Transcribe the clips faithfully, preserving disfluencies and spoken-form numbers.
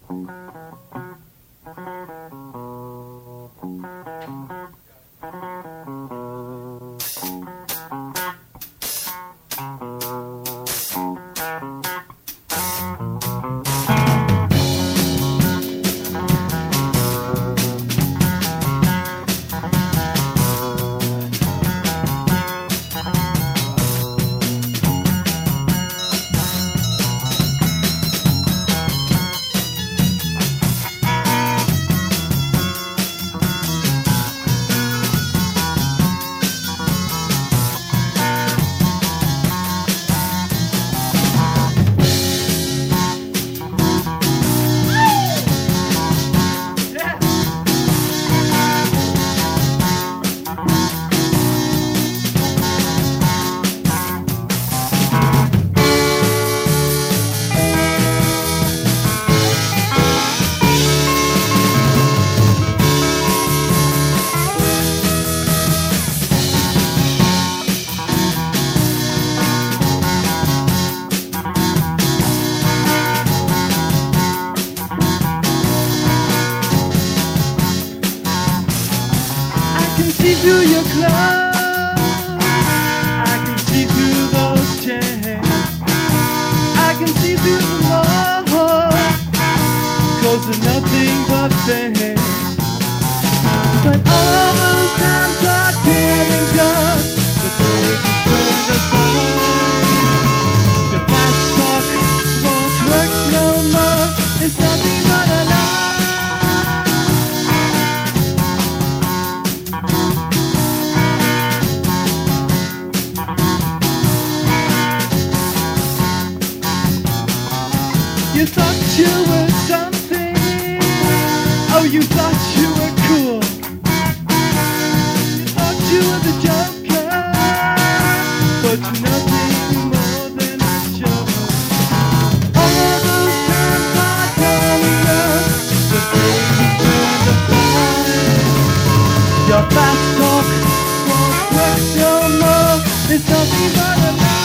Through your clothes, I can see through those chairs, I can see through the walls, 'cause they're nothing but fair. But all those times are dead and gone, the days are turned aside. The fast talk won't work no more, it's nothing but a lie. You thought you were something, oh you thought you were cool. You thought you were the joker, but you're nothing more than a joke. All those times are coming up, the days you turned aside. Your fast talk won't work no more, it's nothing but a lie.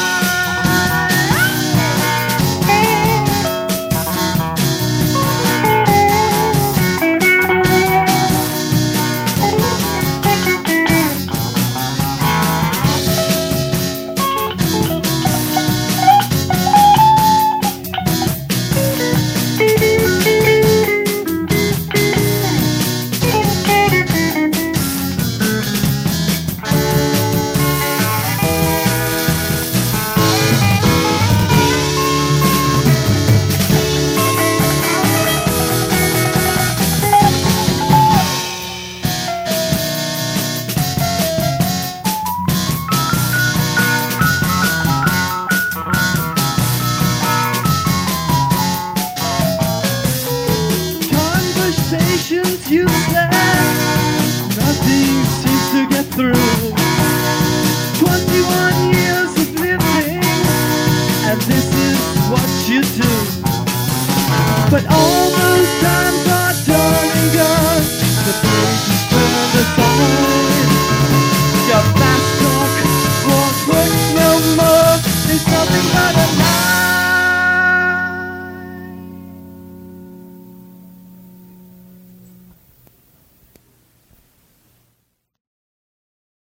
You said nothing seems to get through. Twenty-one years of living, and this is what you do. But all